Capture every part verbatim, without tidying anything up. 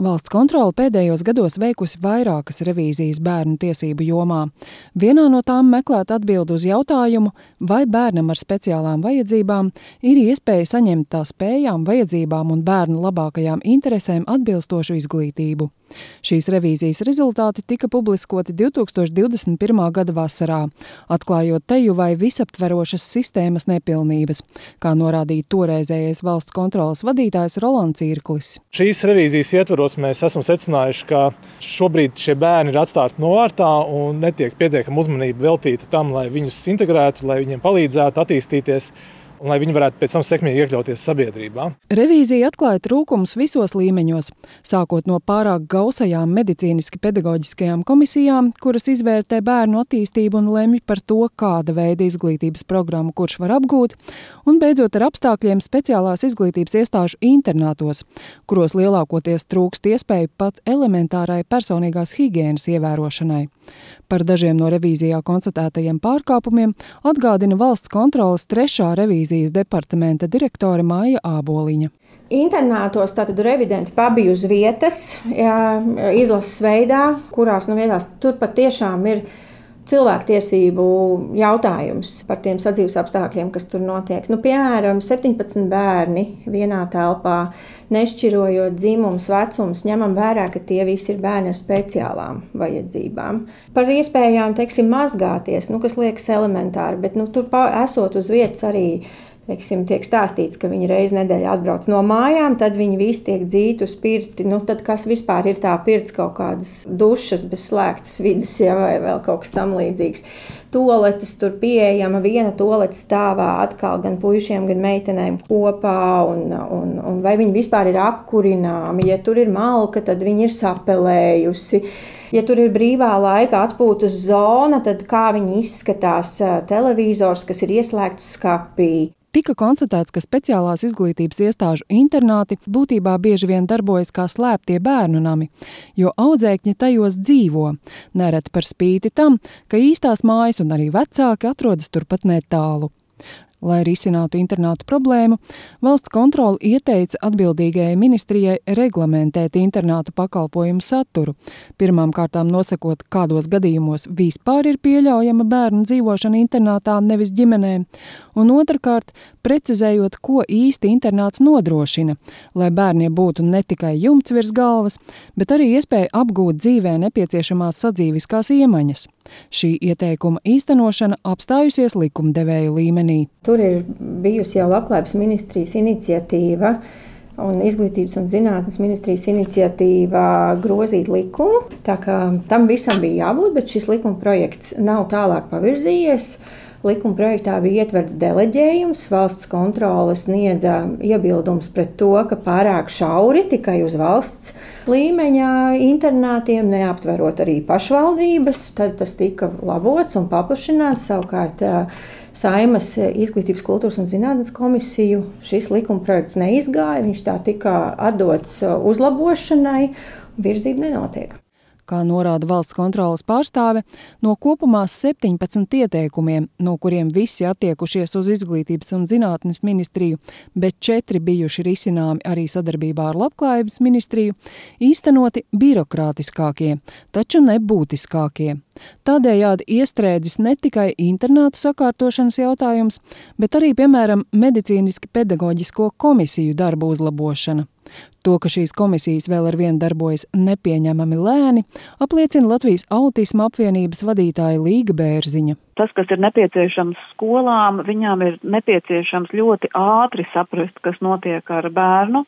Valsts kontrole pēdējos gados veikusi vairākas revīzijas bērnu tiesību jomā. Vienā no tām meklēt atbildi uz jautājumu, vai bērnam ar speciālām vajadzībām ir iespēja saņemt tā spējām, vajadzībām un bērnu labākajām interesēm atbilstošu izglītību. Šīs revīzijas rezultāti tika publiskoti divtūkstoš divdesmit pirmā gada vasarā, atklājot teju vai visaptverošas sistēmas nepilnības, kā norādīja toreizējais valsts kontroles vadītājs Rolands Irklis. Šīs revīzijas ietvaros mēs esam secinājuši, ka šobrīd šie bērni ir atstāti novārtā un netiek pietiekama uzmanība veltīta tam, lai viņus integrētu, lai viņiem palīdzētu attīstīties un lai viņi varētu pēc tam sekmīgi iekļauties sabiedrībā. Revīzija atklāja trūkumus visos līmeņos, sākot no pārāk gausajām medicīniski pedagoģiskajām komisijām, kuras izvērtē bērnu attīstību un lemj par to, kāda veida izglītības programmu kurš var apgūt, un beidzot ar apstākļiem speciālās izglītības iestāžu internātos, kuros lielākoties trūkst iespēju pat elementārai personīgās higienas ievērošanai. Par dažiem no revīzijā konstatētajiem pārkāpumiem atgādina valsts kontroles trešā revīzijas departamenta direktore Maija Āboliņa. Internātos tātad revidenti pabija uz vietas, jā, izlases veidā, kurās nu vietās tur pat tiešām ir cilvēktiesību jautājums par tiem sadzīves apstākļiem, kas tur notiek. Nu, piemēram, septiņpadsmit bērni vienā telpā, nešķirojot dzimumus, vecumus, ņemam vērā, ka tie visi ir bērni ar speciālām vajadzībām. Par iespējām, teiksim, mazgāties, nu, kas liekas elementāri, bet nu, tur esot uz vietas arī Teiksim, tiek stāstīts, ka viņi reizi nedēļā atbrauc no mājām, tad viņi visi tiek dzīti uz pirti. Nu, tad kas vispār ir tā pirts, kaut kādas dušas bez slēgtas vidas, ja, vai vēl kaut kas tam līdzīgs. Toaletes tur pieejama, viena toalete stāvā atkal gan puišiem, gan meitenēm kopā, un, un, un vai viņi vispār ir apkurināmi. Ja tur ir malka, tad viņi ir sapelējusi. Ja tur ir brīvā laika atpūtas zona, tad kā viņi izskatās televizors, kas ir ieslēgts skapī. Tika konstatēts, ka speciālās izglītības iestāžu internāti būtībā bieži vien darbojas kā slēptie bērnu nami, jo audzēkņi tajos dzīvo, nereti par spīti tam, ka īstās mājas un arī vecāki atrodas turpat netālu. Lai risinātu internātu problēmu, valsts kontrole ieteica atbildīgajai ministrijai reglamentēt internātu pakalpojumu saturu, pirmām kārtām nosakot, kādos gadījumos vispār ir pieļaujama bērnu dzīvošana internātā, nevis ģimenē, un otrkārt precizējot, ko īsti internāts nodrošina, lai bērniem būtu ne tikai jumts virs galvas, bet arī iespēja apgūt dzīvē nepieciešamās sadzīviskās iemaņas. Šī ieteikuma īstenošana apstājusies likumdevēju līmenī. Tur ir bijusi jau Labklājības ministrijas iniciatīva un Izglītības un zinātnes ministrijas iniciatīva grozīt likumu. Tā kā tam visam bija jābūt, bet šis likuma projekts nav tālāk pavirzījies. Likuma projektā bija ietverts deleģējums, valsts kontrole sniedza iebildums pret to, ka pārāk šauri tikai uz valsts līmeņa internātiem, neaptverot arī pašvaldības, tad tas tika labots un paplašināts. Savukārt Saeimas Izglītības, kultūras un zinātnes komisiju šis likuma projekts neizgāja, viņš tā tika atdots uzlabošanai, virzība nenotiek. Kā norāda valsts kontroles pārstāve, no kopumā septiņpadsmit ieteikumiem, no kuriem visi attiekušies uz Izglītības un zinātnes ministriju, bet četri bijuši risināmi arī sadarbībā ar Labklājības ministriju, īstenoti birokrātiskākie, taču nebūtiskākie. Tādējādi iestrēdzis ne tikai internātu sakārtošanas jautājums, bet arī, piemēram, medicīniski pedagoģisko komisiju darbu uzlabošana. To, ka šīs komisijas vēl ar vienu darbojas nepieņemami lēni, apliecina Latvijas autisma apvienības vadītāja Līga Bērziņa. Tas, kas ir nepieciešams skolām, viņām ir nepieciešams ļoti ātri saprast, kas notiek ar bērnu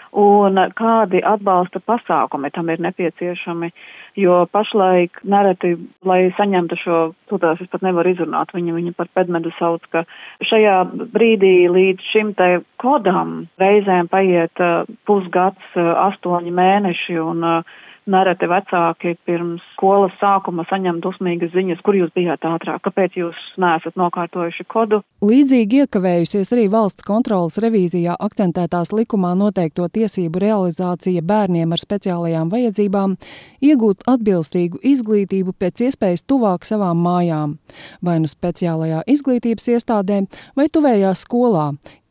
un kādi atbalsta pasākumi tam ir nepieciešami, jo pašlaik nereti, lai saņemtu šo, tūtās es pat nevaru izrunāt, viņa, viņa par pedmedu sauc, ka šajā brīdī līdz šim te kodam reizēm paiet pusgads, astoņi mēneši un nereti vecāki pirms skolas sākuma saņem dusmīgas ziņas, kur jūs bijāt ātrāk, kāpēc jūs neesat nokārtojuši kodu. Līdzīgi iekavējusies arī valsts kontroles revīzijā akcentētās likumā noteikto tiesību realizācija bērniem ar speciālajām vajadzībām iegūt atbilstīgu izglītību pēc iespējas tuvāk savām mājām, vai nu speciālajā izglītības iestādē vai tuvējā skolā,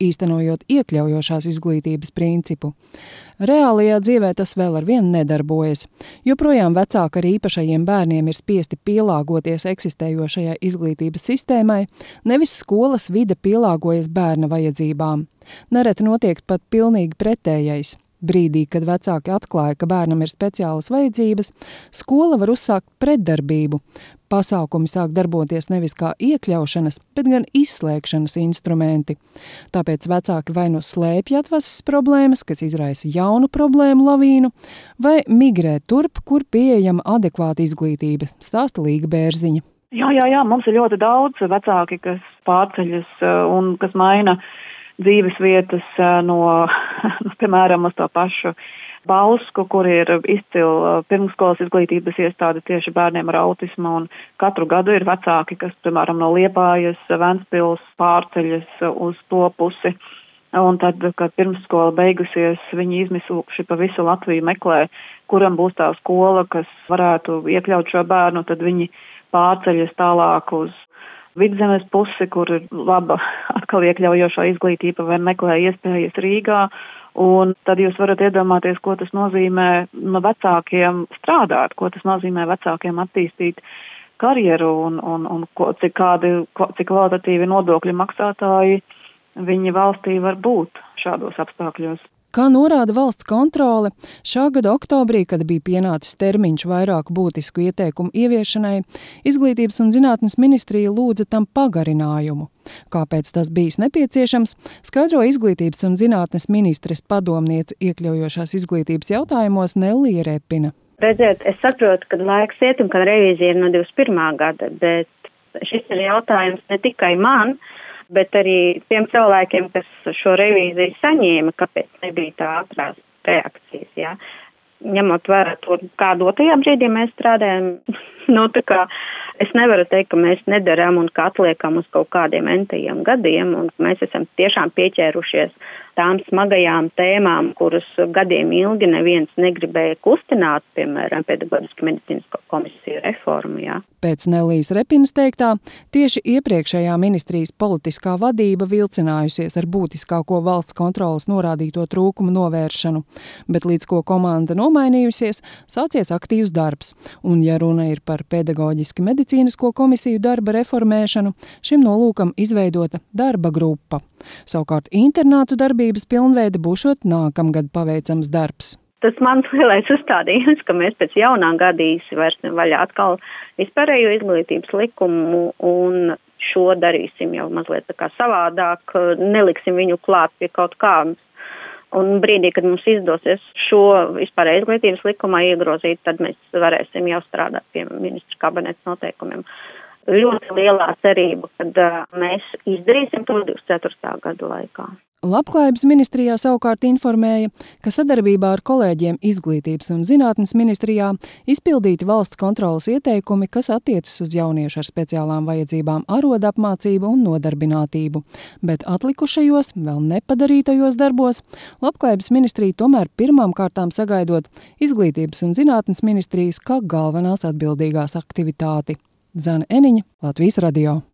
īstenojot iekļaujošās izglītības principu. Reālajā dzīvē tas vēl ar vienu nedarbojas. Joprojām vecāki ar īpašajiem bērniem ir spiesti pielāgoties eksistējošajai izglītības sistēmai, nevis skolas vide pielāgojas bērna vajadzībām. Nereti notiek pat pilnīgi pretējais. Brīdī, kad vecāki atklāja, ka bērnam ir speciālas vajadzības, skola var uzsākt pretdarbību. Pasākumi sāk darboties nevis kā iekļaušanas, bet gan izslēgšanas instrumenti. Tāpēc vecāki vai nu slēpj atvases problēmas, kas izraisa jaunu problēmu lavīnu, vai migrē turp, kur pieejama adekvāta izglītība, stāsta Līga Bērziņa. Jā, jā, jā, mums ir ļoti daudz vecāki, kas pārceļas un kas maina dzīves vietas no, piemēram, uz to pašu Bausku, kur ir izcila pirmskolas izglītības iestāde tieši bērniem ar autismu, un katru gadu ir vecāki, kas, piemēram, no Liepājas, Ventspils pārceļas uz to pusi. Un tad, kad pirmskola beigusies, viņi izmisuši pa visu Latviju meklē, kuram būs tā skola, kas varētu iekļaut šo bērnu, tad viņi pārceļas tālāk uz Vidzemes pusi, kur ir laba atkal iekļaujošā izglītība vai meklē iespējas Rīgā. Un tad jūs varat iedomāties, ko tas nozīmē no vecākiem strādāt, ko tas nozīmē vecākiem attīstīt karjeru un, un, un ko, cik, kādi, cik kvalitatīvi nodokļu maksātāji viņi valstī var būt šādos apstākļos. Kā norāda valsts kontrole, šā gada oktobrī, kad bija pienācis termiņš vairāku būtisku ieteikumu ieviešanai, Izglītības un zinātnes ministrija lūdza tam pagarinājumu. Kāpēc tas bijis nepieciešams, skaidro Izglītības un zinātnes ministres padomniece iekļaujošās izglītības jautājumos Nellija Repina. Redziet, es saprotu, ka laiks iet un ka revīzija ir no divdesmit pirmā gada, bet šis ir jautājums ne tikai man, bet arī tiem cilvēkiem, kas šo revīziju saņēma, kāpēc nebija tā ātrās reakcijas, jā. Ņemot vērā to, kā dotajā brīdī mēs strādājam, nu tā kā es nevaru teikt, ka mēs nedarām un ka atliekam uz kaut kādiem entajiem gadiem, un mēs esam tiešām pieķērušies tām smagajām tēmām, kuras gadiem ilgi neviens negribēja kustināt, piemēram, pedagoģiski medicīnisko komisiju reformu, jā. Pēc Nellijas Repinas teiktā, tieši iepriekšējā ministrijas politiskā vadība vilcinājusies ar būtiskāko valsts kontrolas norādīto trūkumu novēršanu, bet līdz ko komanda nomainījusies, sācies aktīvs darbs. Un, ja runa ir par pedagoģiski medicīnisko komisiju darba reformēšanu, šim nolūkam izveidota darba grupa. Savukārt internātu darbības pilnveide būšot nākamgad paveicams darbs. Tas mans lielais uzstādījums, ka mēs pēc jaunā gadījis vērsim vaļā atkal vispārējo izglītības likumu un šo darīsim jau mazliet tā kā savādāk, neliksim viņu klāt pie kaut kā. Un brīdī, kad mums izdosies šo vispārējo izglītības likumā iegrozīt, tad mēs varēsim jau strādāt pie ministra kabineta noteikumiem. Ļoti lielā cerība, kad uh, mēs izdarīsim to divdesmit ceturtā gada laikā. Labklājības ministrijā savukārt informēja, ka sadarbībā ar kolēģiem Izglītības un zinātnes ministrijā izpildīti valsts kontrolas ieteikumi, kas attiecas uz jauniešu ar speciālām vajadzībām arodu apmācību un nodarbinātību, bet atlikušajos, vēl nepadarītajos darbos Labklājības ministrija tomēr pirmām kārtām sagaidot Izglītības un zinātnes ministrijas kā galvenās atbildīgās aktivitāti. Zane Eniņa, Latvijas radio.